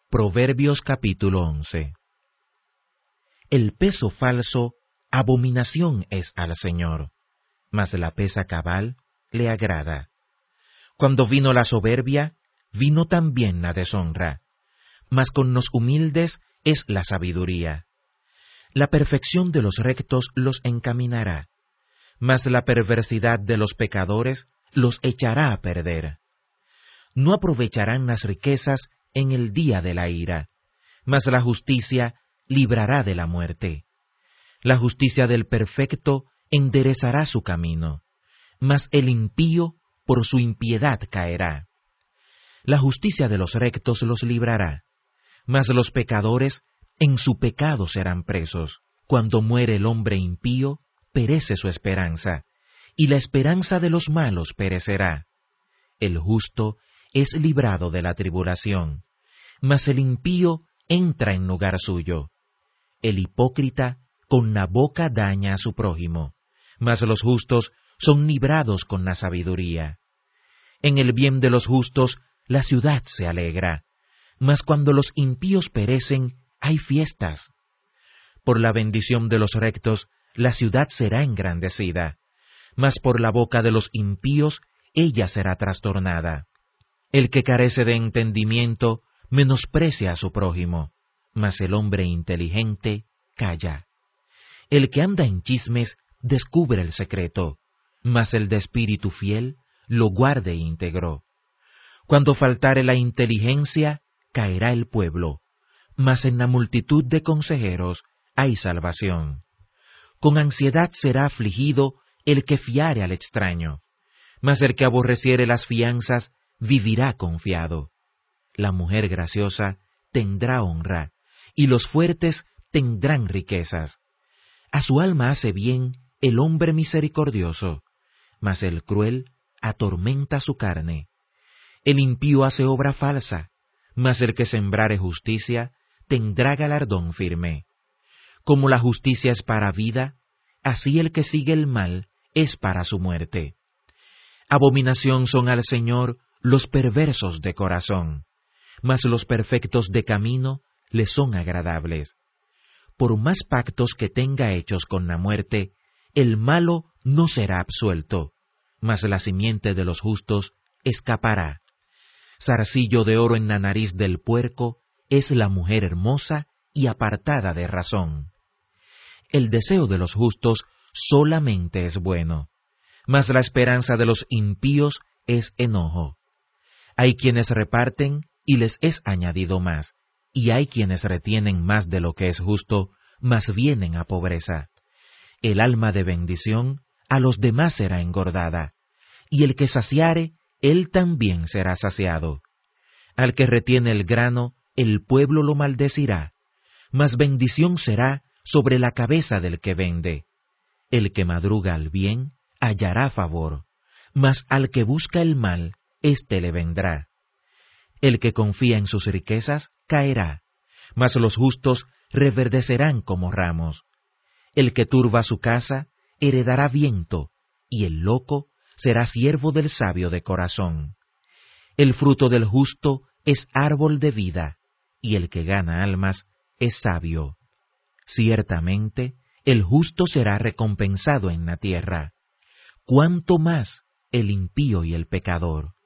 Proverbios capítulo 11. El peso falso, abominación es al Señor, mas la pesa cabal le agrada. Cuando vino la soberbia, vino también la deshonra, mas con los humildes es la sabiduría. La perfección de los rectos los encaminará, mas la perversidad de los pecadores los echará a perder. No aprovecharán las riquezas en el día de la ira, mas la justicia librará de la muerte. La justicia del perfecto enderezará su camino, mas el impío por su impiedad caerá. La justicia de los rectos los librará, mas los pecadores en su pecado serán presos. Cuando muere el hombre impío, perece su esperanza, y la esperanza de los malos perecerá. El justo es librado de la tribulación, mas el impío entra en lugar suyo. El hipócrita con la boca daña a su prójimo, mas los justos son librados con la sabiduría. En el bien de los justos la ciudad se alegra, mas cuando los impíos perecen hay fiestas. Por la bendición de los rectos la ciudad será engrandecida, mas por la boca de los impíos ella será trastornada. El que carece de entendimiento menosprecia a su prójimo, mas el hombre inteligente calla. El que anda en chismes descubre el secreto, mas el de espíritu fiel lo guarda íntegro. Cuando faltare la inteligencia, caerá el pueblo, mas en la multitud de consejeros hay salvación. Con ansiedad será afligido el que fiare al extraño, mas el que aborreciere las fianzas vivirá confiado. La mujer graciosa tendrá honra, y los fuertes tendrán riquezas. A su alma hace bien el hombre misericordioso, mas el cruel atormenta su carne. El impío hace obra falsa, mas el que sembrare justicia tendrá galardón firme. Como la justicia es para vida, así el que sigue el mal es para su muerte. Abominación son al Señor los perversos de corazón, mas los perfectos de camino le son agradables. Por más pactos que tenga hechos con la muerte, el malo no será absuelto, mas la simiente de los justos escapará. Zarcillo de oro en la nariz del puerco es la mujer hermosa y apartada de razón. El deseo de los justos solamente es bueno, mas la esperanza de los impíos es enojo. Hay quienes reparten y les es añadido más, y hay quienes retienen más de lo que es justo, mas vienen a pobreza. El alma de bendición a los demás será engordada, y el que saciare, él también será saciado. Al que retiene el grano, el pueblo lo maldecirá, mas bendición será sobre la cabeza del que vende. El que madruga al bien hallará favor, mas al que busca el mal, éste le vendrá. El que confía en sus riquezas caerá, mas los justos reverdecerán como ramos. El que turba su casa heredará viento, y el loco será siervo del sabio de corazón. El fruto del justo es árbol de vida, y el que gana almas es sabio. Ciertamente, el justo será recompensado en la tierra, cuánto más el impío y el pecador.